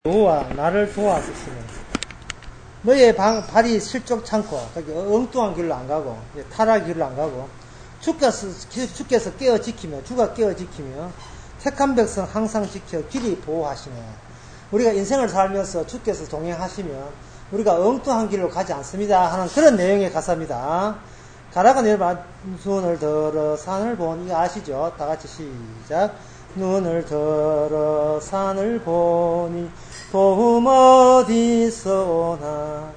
여호와 나를 도와주시네. 너의 발이 실족 참고 엉뚱한 길로 안 가고 타락 길로 안 가고 주께서 깨어 지키며 주가 깨어 지키며 택한 백성 항상 지켜 길이 보호하시네. 우리가 인생을 살면서 주께서 동행하시며 우리가 엉뚱한 길로 가지 않습니다 하는 그런 내용의 가사입니다. 가라가 내려봐. 눈을 들어 산을 보니, 이거 아시죠? 다 같이 시작. 눈을 들어 산을 보니 도움 어디서 오나.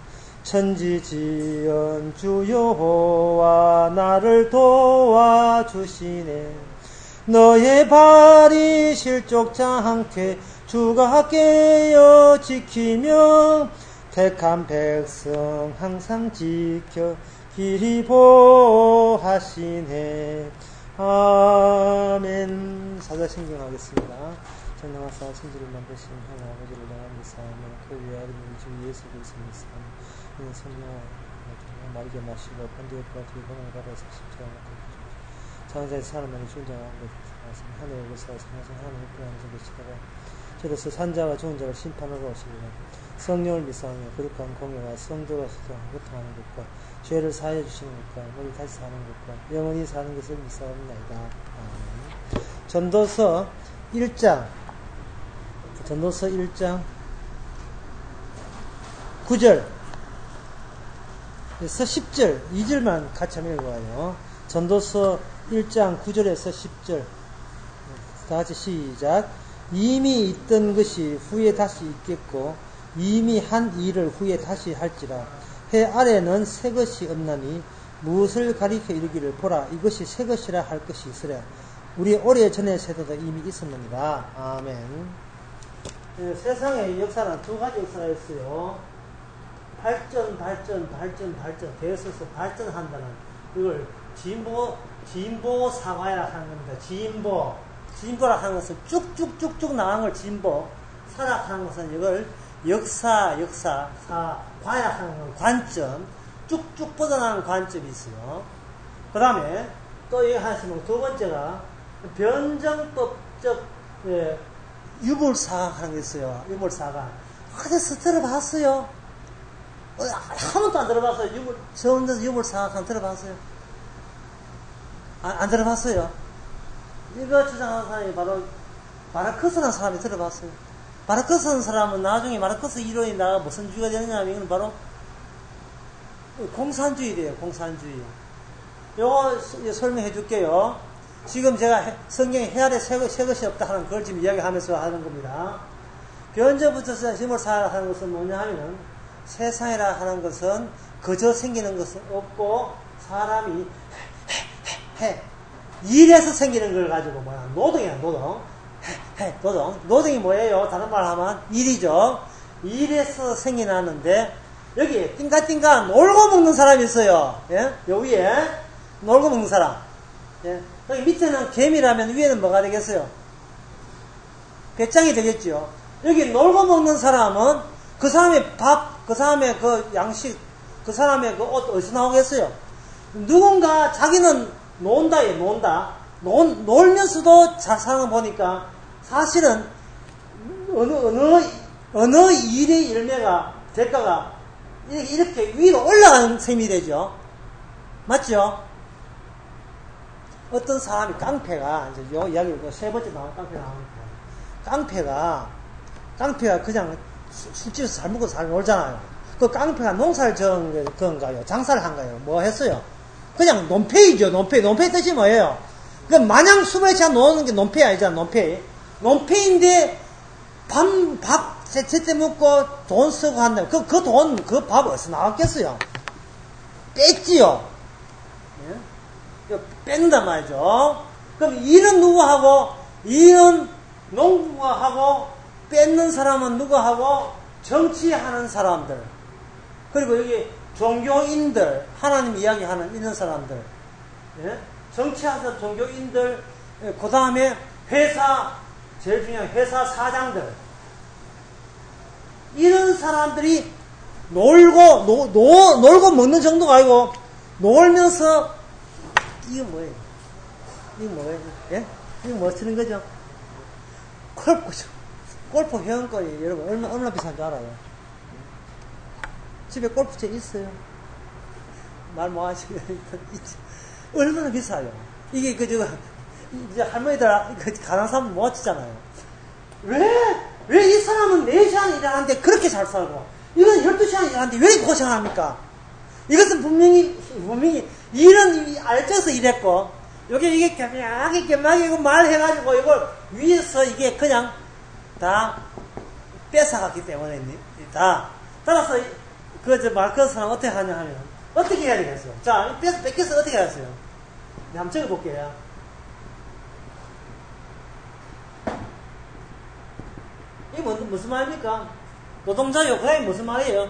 천지지은 주 여호와 나를 도와주시네. 너의 발이 실족자 않게 주가 깨어 지키며 택한 백성 항상 지켜 길이 보호하시네. 아멘. 사자신경 하겠습니다. 전능하사 천지를 만드신 하나님 아버지를 내가 믿사오며 그 위에 아들인 주 예수 그리스도를 믿사오며 이는 성령과 마리게 마시고 본디오 피라토의 고난을 받아서 십자가에 못 장자의 사람만이 존재하는 것을 말씀하시니 하늘의 것을 생하신 하나님의 불안해서 계시다가 저로서 산자와 좋은 자를 심판하러 오시리라. 성령을 믿사오며 거룩한 공예와 성도가 소통하는 것과 죄를 사하여 주시는 것과 너희 다시 사는 것과 영원히 사는 것을 믿사옵나이다. 전도서 1장 9절에서 10절 2절만 같이 한번 읽어봐요. 전도서 1장 9절에서 10절 다 같이 시작. 이미 있던 것이 후에 다시 있겠고 이미 한 일을 후에 다시 할지라. 해 아래는 새 것이 없나니 무엇을 가리켜 이르기를 보라 이것이 새 것이라 할 것이 있으랴. 우리 오래전의 세대도 이미 있었느니라. 아멘. 세상의 역사는 두 가지 역사가 있어요. 발전 되어서 발전한다는 이걸 진보 사과라 하는 겁니다. 진보라 하는 것은 쭉쭉쭉쭉 나간 걸 진보, 사락하는 것은 이걸 역사, 과야 하는 건 관점, 쭉쭉 뻗어나가는 관점이 있어요. 그 다음에 또 얘기하시면 두 번째가 변정법적 유물사가 하는 게 있어요. 유물사가. 어디서 들어봤어요? 한 번도 안 들어봤어요. 유물사가 들어봤어요? 안 들어봤어요? 이거 주장하는 사람이 바로 마르크스라는 사람이 들어봤어요. 마르크스라는 사람은 나중에 마르크스 이론이 나가 무슨 주의가 되느냐면 이건 바로 공산주의래요. 공산주의. 요거 설명해 줄게요. 지금 제가 성경에 해 아래 새 것이 없다 하는 걸 지금 이야기하면서 하는 겁니다. 변절부터 유물사라 하는 것은 뭐냐 하면은 세상이라 하는 것은 그저 생기는 것은 없고 사람이 일에서 생기는 걸 가지고 뭐야 노동이야 노동. 노동이 뭐예요? 다른 말 하면 일이죠. 일에서 생겨나는데 여기 띵가띵가 놀고 먹는 사람이 있어요. 예? 요 위에 놀고 먹는 사람. 예? 여기 밑에는 개미라면 위에는 뭐가 되겠어요? 배짱이 되겠죠. 여기 놀고 먹는 사람은 그 사람의 밥, 그 사람의 그 양식, 그 사람의 그 옷 어디서 나오겠어요? 누군가 자기는 논다. 놀면서도 잘 사는 거 보니까 사실은 어느 일의 열매가, 대가가 이렇게 위로 올라가는 셈이 되죠. 맞죠? 어떤 사람이 깡패가, 이제 요 이야기를 세 번째 나온 깡패 나옵니다. 깡패가 그냥 술집에서 잘 먹고 잘 놀잖아요. 그 깡패가 농사를 지은 건가요? 장사를 한가요? 뭐 했어요? 그냥 논패이죠. 논패 뜻이 뭐예요? 그 마냥 숨을 차 노는 게 논패 아니잖아. 논패인데 밥 제때 먹고 돈 쓰고 한다. 그 밥 어디서 나왔겠어요? 뺐지요. 예? 뺀단 말이죠. 그럼 일은 누구 하고, 일은 농부가 하고, 뺏는 사람은 누구 하고, 정치하는 사람들. 그리고 여기 종교인들, 하나님 이야기하는 이런 사람들. 예? 정치하는 종교인들, 그 다음에 회사, 제일 중요한 회사 사장들. 이런 사람들이 놀고 먹는 정도가 아니고, 놀면서 이거 뭐예요? 예? 이거 뭐 쓰는 거죠? 콜프죠. 골프 회원권이 여러분 얼마나 비싼 줄 알아요? 집에 골프채 있어요? 말 뭐 하시면 얼마나 비싸요? 이게 이제 할머니들 가난 사람 못 치잖아요. 왜 이 사람은 4시간 일하는데 그렇게 잘 살고 이건 12시간 일하는데 왜 이렇게 고생합니까? 이것은 분명히 일은 알쪄서 일했고 이게 겸하게 이거 말해가지고 이걸 위에서 이게 그냥 다 뺏어갔기 때문에다. 따라서 말 사람 어떻게 하냐 하면 어떻게 해야 되겠어요? 자, 뺏겨서 어떻게 하겠어요? 한번 적어볼게요. 이게 무슨 말입니까? 노동자 요구에 무슨 말이에요?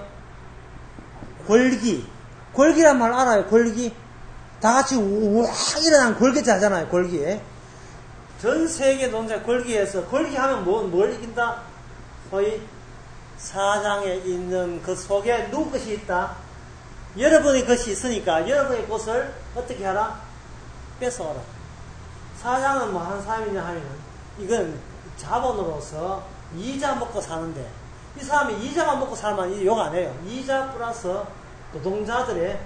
골기란 말 알아요? 골기. 다 같이 우와 일어난 골기자 하잖아요. 골기. 전 세계 노동자 골기에서 골기하면 뭘 이긴다? 소위 사장에 있는 그 속에 누구 것이 있다? 여러분의 것이 있으니까 여러분의 것을 어떻게 하라? 뺏어오라. 사장은 뭐 하는 사람이냐 하면 이건 자본으로서 이자 먹고 사는데 이 사람이 이자만 먹고 살면 욕 안 해요. 이자 플러스 노동자를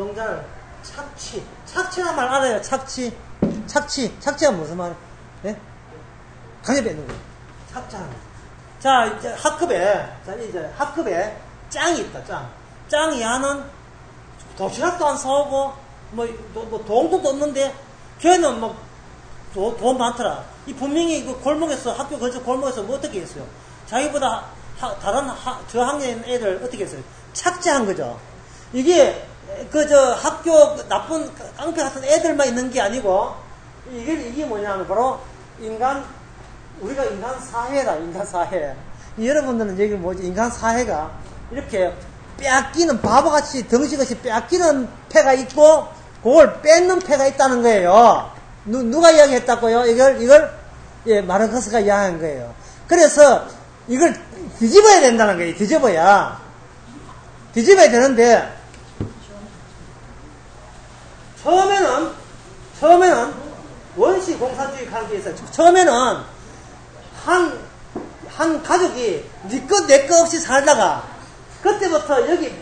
착취란 말 알아요? 착취가 무슨 말이에요? 예? 강제 뺏는 거예요. 착취하는 거예요. 자, 이제 학급에 짱이 있다, 짱이 하는 도시락도 안 사오고, 돈도 없는데, 걔는 돈 많더라. 이 분명히 학교 근처 골목에서 뭐 어떻게 했어요? 자기보다 다른 저학년 애들 어떻게 했어요? 착취한 거죠. 이게, 학교 나쁜 깡패 같은 애들만 있는 게 아니고, 이게 뭐냐면 바로 우리가 인간 사회다, 인간 사회. 여러분들은 여기 인간 사회가 이렇게 빼앗기는, 바보같이 덩치같이 빼앗기는 패가 있고, 그걸 뺏는 패가 있다는 거예요. 누가 이야기했다고요? 이걸, 마르크스가 이야기한 거예요. 그래서, 이걸 뒤집어야 된다는 거예요. 뒤집어야 되는데, 처음에는 원시 공산주의 관계에서, 처음에는 한 가족이 네 것 내 것 없이 살다가 그때부터 여기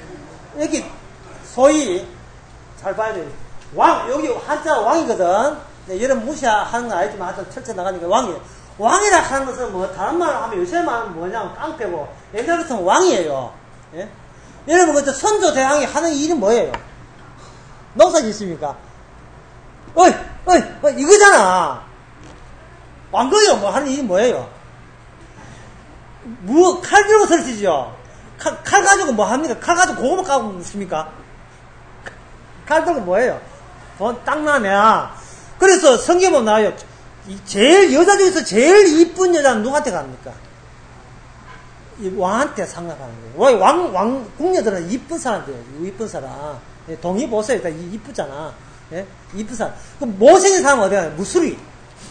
소위 잘 봐야 돼요. 여기 한자 왕이거든. 네, 여러분 무시하는 거 알지만 하여튼 철저 나가니까 왕이라 하는 것은 뭐 다른 말로 하면 요새 말은 뭐냐면 깡패고 옛날부터는 왕이에요. 예? 여러분 선조 대왕이 하는 일이 뭐예요? 농사 짓습니까? 이거잖아. 왕거요, 하는 일이 뭐예요? 칼 들고 설치죠? 칼 가지고 뭐 합니까? 칼 가지고 고구마 까고 묻습니까? 칼 들고 뭐예요? 돈 딱 나네. 그래서 성경에 보면 나와요. 여자 중에서 제일 이쁜 여자는 누구한테 갑니까? 왕한테 상납하는 거예요. 궁녀들은 이쁜 사람들이에요. 이쁜 사람. 동의 보세요. 다 이쁘잖아. 예? 이쁜 사람. 그럼 못생긴 사람은 어디 가요? 무술이.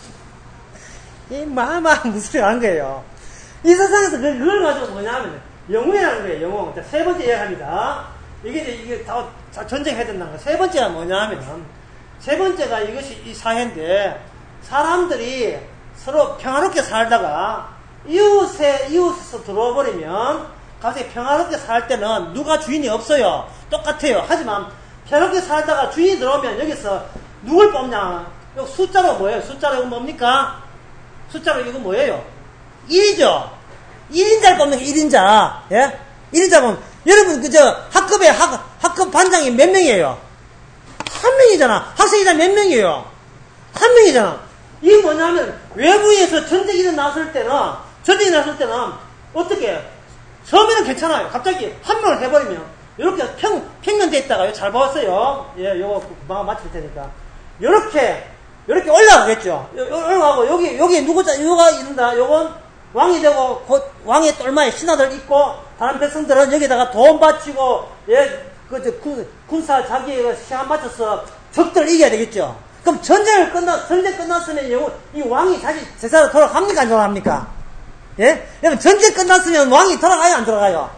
무술이 하는 거예요. 이 세상에서 그걸 가지고 뭐냐면, 영웅이라는 거예요, 영웅. 자, 세 번째 이야기합니다. 이게 다 전쟁해야 된다는 거예요. 세 번째가 뭐냐면, 세 번째가 이 사회인데, 사람들이 서로 평화롭게 살다가, 이웃에서 들어와 버리면, 갑자기 평화롭게 살 때는 누가 주인이 없어요. 똑같아요. 하지만, 평화롭게 살다가 주인이 들어오면 여기서 누굴 뽑냐? 여기 숫자로 뭐예요? 숫자로 이거 뭡니까? 숫자로 이거 뭐예요? 1이죠? 1인자를 뽑는 게 1인자. 예? 1인자 보면, 여러분, 학급 반장이 몇 명이에요? 한 명이잖아. 학생이다 몇 명이에요? 한 명이잖아. 이게 뭐냐면, 외부에서 전쟁이 일어났을 때는, 어떻게, 처음에는 괜찮아요. 갑자기 한 명을 해버리면, 이렇게 평면돼 있다가, 잘 봤어요. 예, 요거 금방 맞출 테니까. 요렇게 올라가겠죠. 올라가고, 여기 누가 있는다. 요건 왕이 되고, 곧 왕의 똘마에 신하들 있고, 다른 백성들은 여기다가 돈 바치고, 예, 군사 자기의 시간 맞춰서 적들을 이겨야 되겠죠. 그럼 전쟁 끝났으면 이 왕이 다시 제자로 돌아갑니까? 안 돌아갑니까? 예? 여러분, 전쟁 끝났으면 왕이 돌아가요? 안 돌아가요?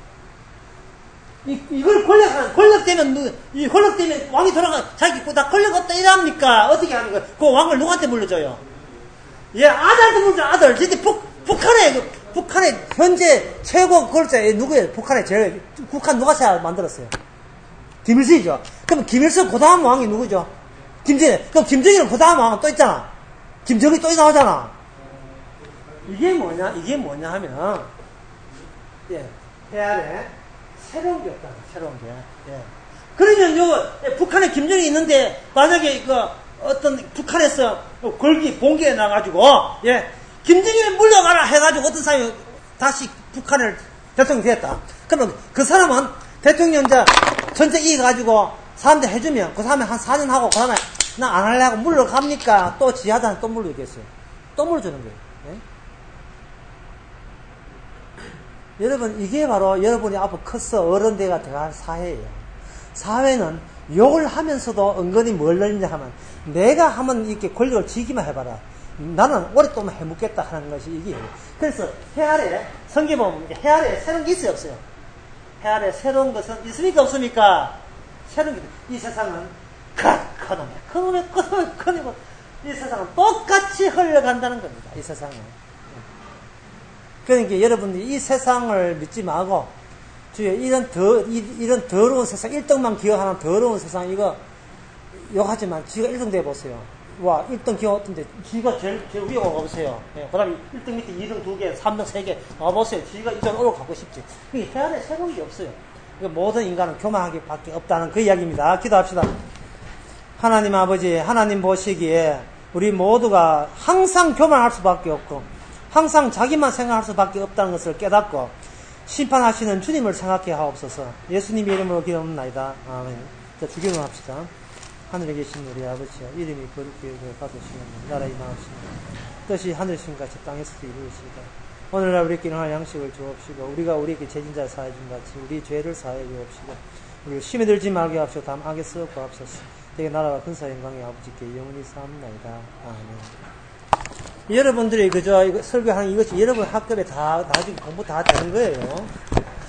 이걸 권력되면 왕이 자기 다 권력 없다 이랍니까? 어떻게 하는 거예요? 그 왕을 누구한테 물려줘요? 예, 아들한테 물려줘, 아들. 진짜 북한에 북한의 현재 최고 권력자 누구예요? 북한의 제일 북한 누가 잘 만들었어요? 김일성이죠. 그럼 김일성 그 다음 왕이 누구죠? 김정일. 그럼 김정일은 그 다음 왕은 또 있잖아. 김정일이 또 나오잖아. 이게 뭐냐 하면, 예, 해안에 새로운 게 없다. 새로운 게. 예. 그러면 요거, 북한에 김정일이 있는데, 만약에 어떤 북한에서 봉기에 나가지고, 예, 김정일 물러가라 해가지고 어떤 사람이 다시 북한을 대통령이 됐다. 그러면 그 사람은 대통령 전쟁 이겨가지고 사람들 해주면 그 사람이 한 4년 하고 그 다음에 나 안 하려고 물러갑니까? 또 지하단에 또 물러주겠어요. 또 물러주는 거예요. 예? 여러분 이게 바로 여러분이 앞으로 커서 어른대가 들어갈 사회예요. 사회는 욕을 하면서도 은근히 뭘 넣느냐 하면 내가 한번 이렇게 권력을 쥐기만 해봐라. 나는 오랫동안 해먹겠다 하는 것이 이게. 그래서 해아래 성경 보면 해아래 새로운 게 있어요 없어요? 해아래 새로운 것은 있습니까 없습니까? 새로운 게 이 세상은 그놈의 이 세상은 똑같이 흘러간다는 겁니다. 이 세상은. 그러니까 여러분들이 이 세상을 믿지 말고 주여 이런 더러운 세상 1등만 기억하는 더러운 세상 이거 욕하지만 지가 1등 돼보세요. 와 1등 기억 어떤데 지가 제일 위에 와보세요. 예, 그 다음에 1등 밑에 2등 2개 3등 3개 와보세요. 지가 이전 올라가고 싶지. 그게 해안에 새로운 게 없어요. 그러니까 모든 인간은 교만하게 밖에 없다는 그 이야기입니다. 기도합시다. 하나님 아버지 하나님 보시기에 우리 모두가 항상 교만할 수밖에 없고 항상 자기만 생각할 수밖에 없다는 것을 깨닫고 심판하시는 주님을 생각해 하옵소서. 예수님 이름으로 기도합니다. 아멘. 자, 주기도 합시다. 하늘에 계신 우리 아버지여 이름이 거룩히 받으시면 나라 임하옵시며 뜻이 하늘신 같이 땅에서도 이루어지이다. 오늘날 우리에게 일용할 양식을 주옵시고 우리가 우리에게 죄진 자를 사하여 준 같이 우리 죄를 사하여 주옵시고 우리를 심에 들지 말게 하옵시고 다음 악에 썩어 구하옵소서. 내게 나라와 근사 영광의 아버지께 영원히 사옵나이다. 아멘. 여러분들이 그저 이거 설교하는 이것이 여러분 학급에 다 나중에 공부 다 되는 거예요.